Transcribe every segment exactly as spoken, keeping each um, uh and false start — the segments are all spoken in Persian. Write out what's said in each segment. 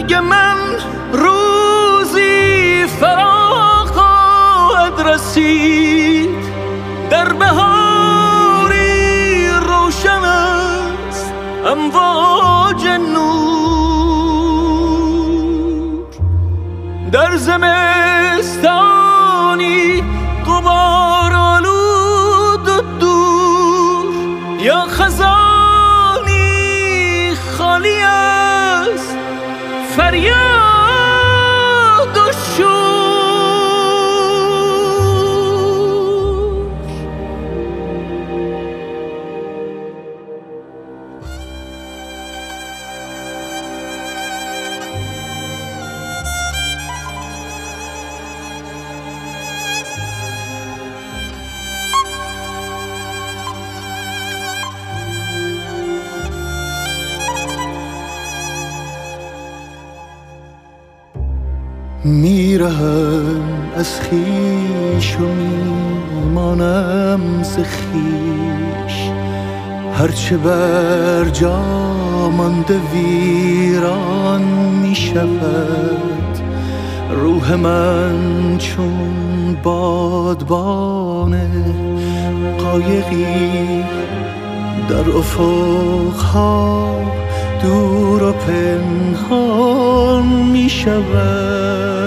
مرگ من روزی فرا خواهد رسید، در بهاری روشن است امواج نور، در زمستانی غبار آلود و دور، یا خزانی خالی است فریاد و شور. میرهم از خویش و میمانم ز خویش، هرچه بر جا مانده ویران میشود. روح من چون بادبان قایقی در افقها دور و پنهان می شود.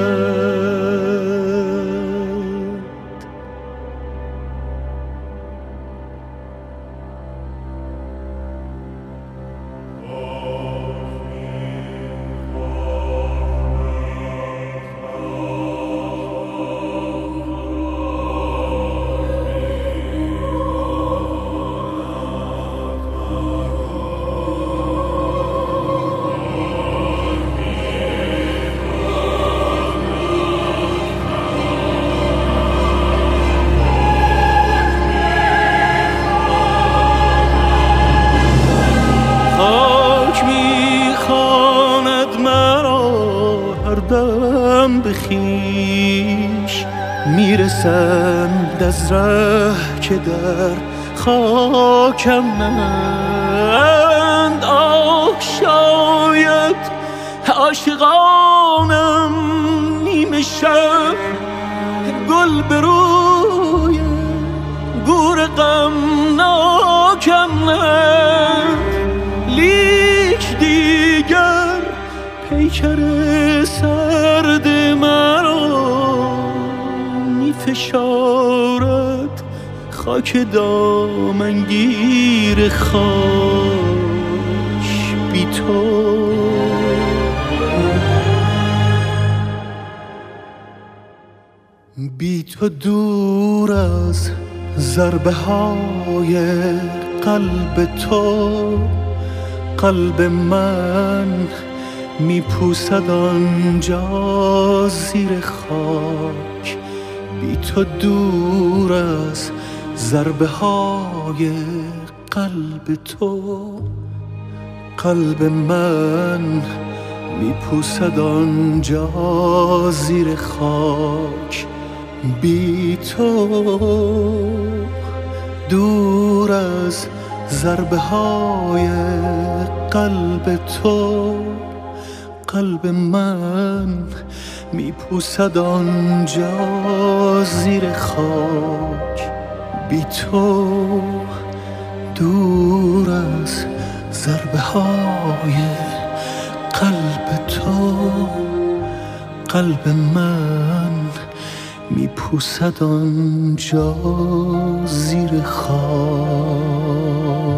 بخیش میرسند از ره که در خاکم نند. آه شاید عاشقانم نیمه شب گل به روی گور غمناکم نند. لیک دیگر پیکر سرد مرا می فشارد خاک دامنگیر خاک بی تو. بی تو دور از ضربه های قلب تو، قلب من می پوسد آنجا زیر خاک. بی تو دور از ضربه های قلب تو، قلب من می پوسد آنجا زیر خاک. بی تو دور از ضربه های قلب تو، قلب من می پوسد آنجا زیر خاک. بی تو دور از ضربه های قلب تو، قلب من می پوسد آنجا زیر خاک.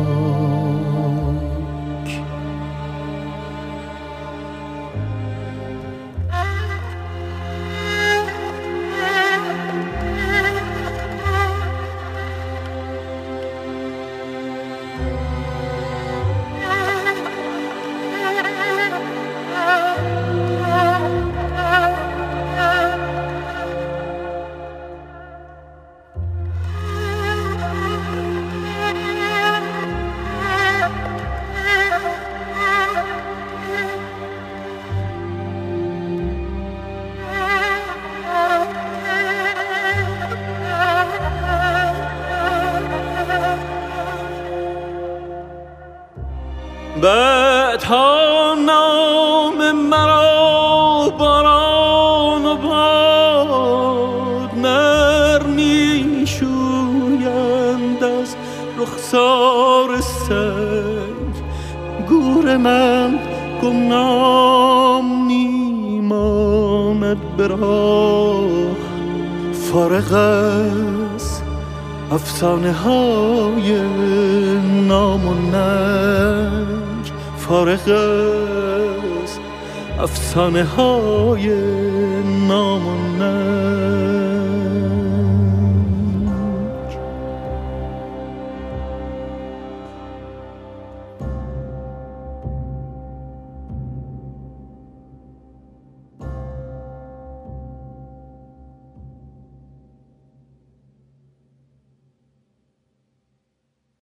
بعدها نام مرا باران و باد نرم می شویند از رخسار سنگ. گور من گمنام میماند به راه، فارغ از افسانه های نام و ننگ، فارغ از افسانه های نام